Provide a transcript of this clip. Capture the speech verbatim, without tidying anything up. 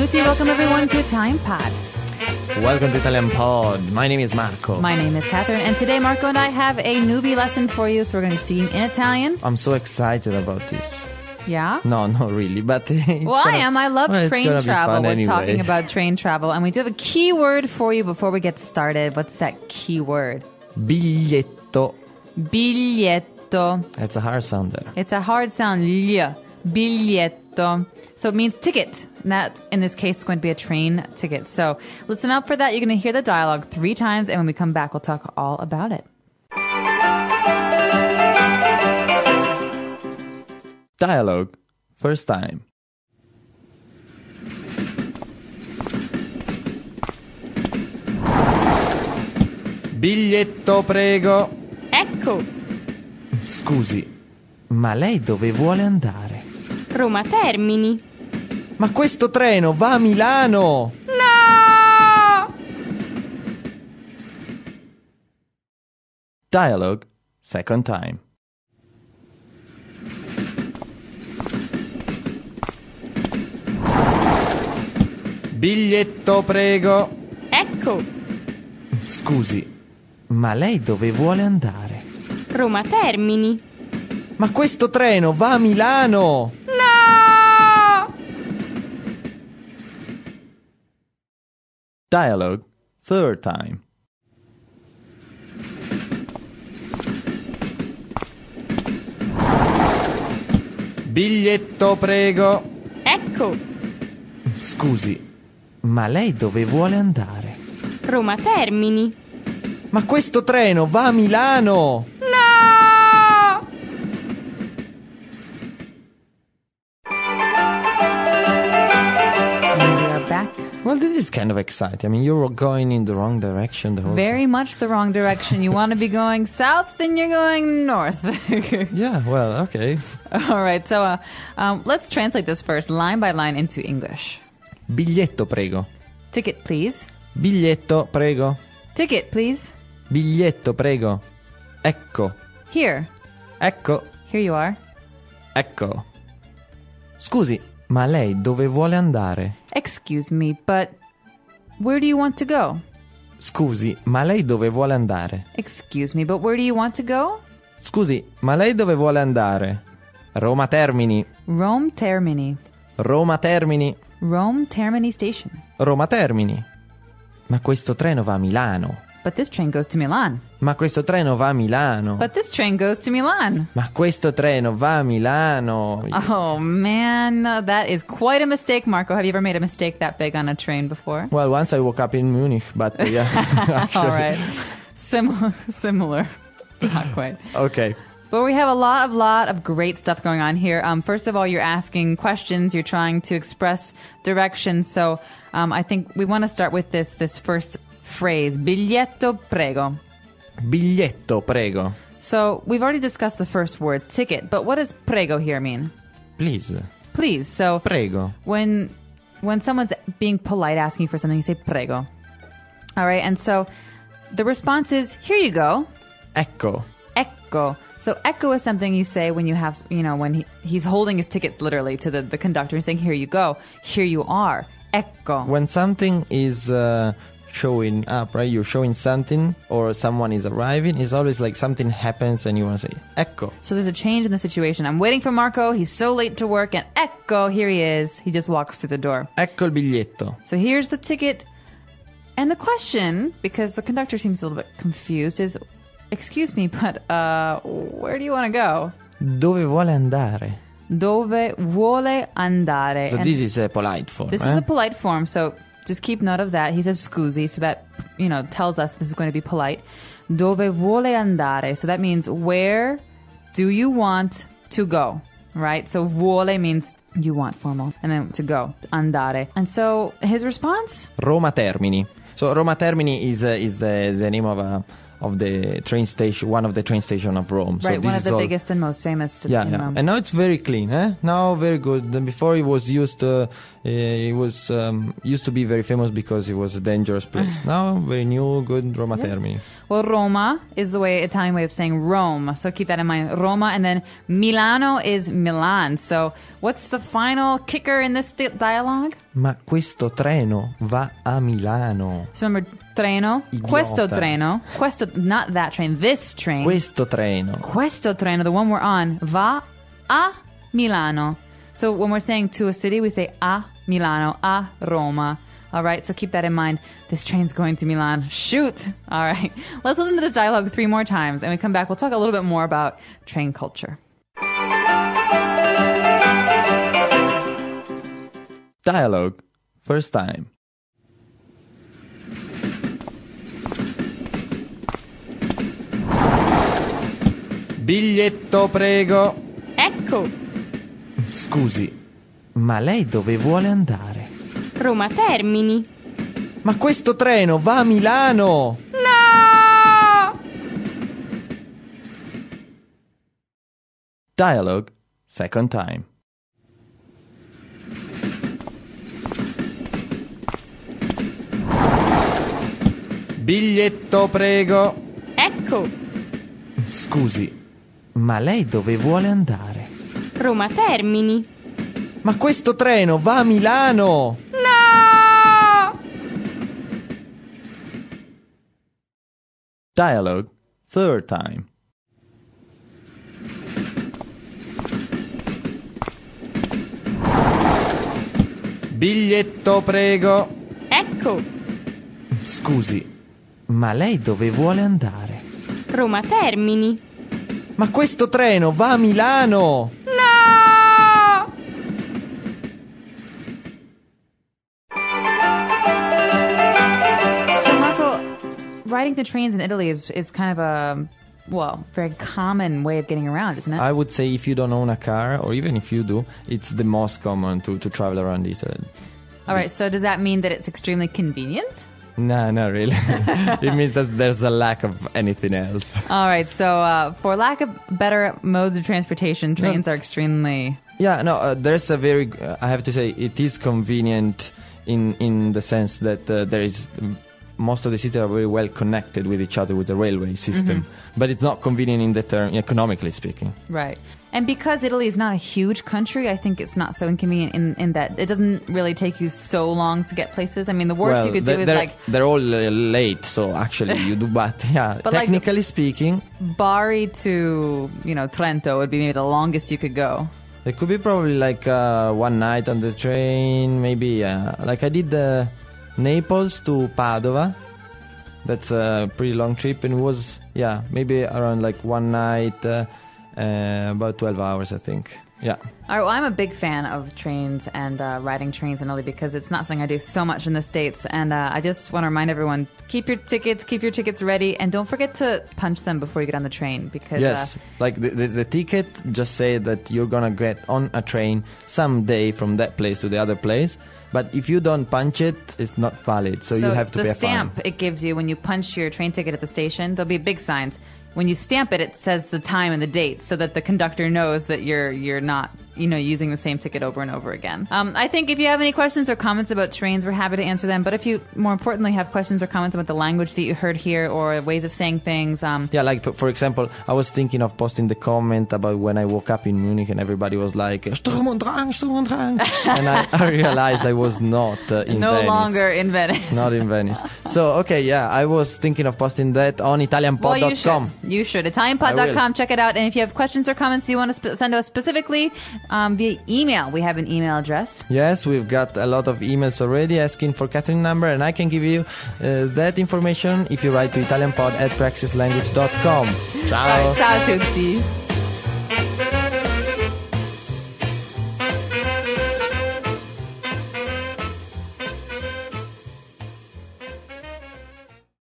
Benvenuti, welcome everyone to Italian Pod. Welcome to Italian Pod. My name is Marco. My name is Catherine, and today Marco and I have a newbie lesson for you, so we're going to be speaking in Italian. I'm so excited about this. Yeah? No, not really, but it's Well, gonna, I am. I love well, train travel. We're anyway. talking about train travel, and we do have a key word for you before we get started. What's that key word? Biglietto. Biglietto. It's a hard sound there. It's a hard sound, l. Biglietto. So it means ticket. And that, in this case, is going to be a train ticket. So listen up for that. You're going to hear the dialogue three times, and when we come back, we'll talk all about it. Dialogue. First time. Biglietto, prego. Ecco, Scusi, ma lei dove vuole andare? Roma Termini. Ma questo treno va a Milano! No! Dialogue. Second time. Biglietto, prego. Ecco, Scusi, ma lei dove vuole andare? Roma Termini. Ma questo treno va a Milano! No! Dialogue. Third time. Biglietto, prego. Ecco, Scusi, ma lei dove vuole andare? Roma Termini. Ma questo treno va a Milano! No! And we are back. Well, this is kind of exciting. I mean, you're going in the wrong direction the whole Very time. much the wrong direction. You want to be going south, then you're going north. Yeah, well, okay. All right, so uh, um, let's translate this first, line by line, into English. Biglietto, prego. Ticket, please. Biglietto, prego. Ticket, please. Biglietto, prego. Ecco. Here. Ecco. Here you are. Ecco. Scusi, ma lei dove vuole andare? Excuse me, but where do you want to go? Scusi, ma lei dove vuole andare? Excuse me, but where do you want to go? Scusi, ma lei dove vuole andare? Roma Termini. Rome Termini. Roma Termini. Rome Termini Station. Roma Termini. Ma questo treno va a Milano. But this train goes to Milan. Ma questo treno va a Milano. But this train goes to Milan. Ma questo treno va a Milano. Oh, man, that is quite a mistake, Marco. Have you ever made a mistake that big on a train before? Well, once I woke up in Munich, but uh, yeah. actually. All right. Sim- similar. Not quite. Okay. But we have a lot of lot of great stuff going on here. Um, first of all, you're asking questions. You're trying to express direction. So um, I think we want to start with this this first phrase, biglietto prego. Biglietto, prego. So we've already discussed the first word, ticket. But what does prego here mean? Please. Please. So Prego. when when someone's being polite, asking for something, you say prego. All right. And so the response is, here you go. Ecco. Ecco. So ecco is something you say when you have, you know, when he, he's holding his tickets literally to the, the conductor and saying, here you go, here you are, ecco. When something is uh, showing up, right? You're showing something or someone is arriving, it's always like something happens and you want to say, ecco. So there's a change in the situation. I'm waiting for Marco, he's so late to work, and ecco, here he is. He just walks through the door. Ecco il biglietto. So here's the ticket. And the question, because the conductor seems a little bit confused, is, excuse me, but uh, where do you want to go? Dove vuole andare? Dove vuole andare? So And this is a polite form. this eh? is a polite form, so just keep note of that. He says scusi, so that, you know, tells us this is going to be polite. Dove vuole andare? So that means where do you want to go, right? So vuole means you want, formal, and then to go, andare. And so his response? Roma Termini. So Roma Termini is uh, is the the name of a of the train station, one of the train station of Rome. So Right, this one of is the all, biggest and most famous to Yeah, in yeah. Rome. And now it's very clean, eh? Now very good. Then before it was used, uh, it was um, used to be very famous because it was a dangerous place. Now very new, good Roma Yeah. Termini. Well, Roma is the way Italian way of saying Rome. So keep that in mind. Roma, and then Milano is Milan. So what's the final kicker in this di- dialogue? Ma questo treno va a Milano. So remember, treno. Idiota. Questo treno. Questo, not that train. This train. Questo treno. Questo treno, the one we're on, va a Milano. So when we're saying to a city, we say a Milano, a Roma. All right, so keep that in mind. This train's going to Milan. Shoot! All right, let's listen to this dialogue three more times, and we come back. We'll talk a little bit more about train culture. Dialogue. First time. Biglietto, prego. Ecco, Scusi, ma lei dove vuole andare? Roma Termini. Ma questo treno va a Milano! No! Dialogue. Second time. Biglietto, prego. Ecco, Scusi, ma lei dove vuole andare? Roma Termini. Ma questo treno va a Milano! No! Dialogue. Third time. Biglietto, prego. Ecco, Scusi, ma lei dove vuole andare? Roma Termini. Ma questo treno va a Milano! No! So, Marco, riding the trains in Italy is, is kind of a, well, very common way of getting around, isn't it? I would say if you don't own a car, or even if you do, it's the most common to, to travel around Italy. All right, so does that mean that it's extremely convenient? No, not really. It means that there's a lack of anything else. All right, so uh, for lack of better modes of transportation, trains are extremely... Yeah, no, uh, there's a very, uh, I have to say, it is convenient in, in the sense that uh, there is, most of the cities are very well connected with each other with the railway system. Mm-hmm. But it's not convenient in the term, economically speaking. Right. And because Italy is not a huge country, I think it's not so inconvenient in, in that it doesn't really take you so long to get places. I mean, the worst well, you could they're, do is they're, like they're all uh, late, so actually you do, but yeah, But like- technically speaking, Bari to, you know, Trento would be maybe the longest you could go. it could be probably like uh, one night on the train, maybe, uh, like I did uh, Naples to Padova. That's a pretty long trip, and it was, yeah, maybe around like one night, uh, uh, about twelve hours, I think. Yeah. All right, well, I'm a big fan of trains and uh, riding trains in Italy because it's not something I do so much in the States. And uh, I just want to remind everyone, keep your tickets, keep your tickets ready, and don't forget to punch them before you get on the train because... Yes, Uh, like the, the, the ticket just say that you're gonna get on a train someday from that place to the other place. But if you don't punch it, it's not valid, so, you have to the pay a stamp fine. it gives you when you punch your train ticket at the station, there'll be big signs. When you stamp it, it says the time and the date so that the conductor knows that you're you're not, you know, using the same ticket over and over again. Um, I think if you have any questions or comments about trains, we're happy to answer them. But if you, more importantly, have questions or comments about the language that you heard here or ways of saying things, um, Yeah, like for example, I was thinking of posting the comment about when I woke up in Munich and everybody was like Sturm und Drang, Sturm und Drang, and I, I realized I was not uh, in no Venice. longer in Venice. Not in Venice. So okay, yeah, I was thinking of posting that on italian pod Well, dot you should. com. You should. Italian pod dot com. Check it out. And if you have questions or comments you want to sp- send to us specifically um, via email, we have an email address. Yes, we've got a lot of emails already asking for Catherine number, and I can give you uh, that information if you write to italianpod at praxislanguage dot com. Ciao. Ciao a tutti.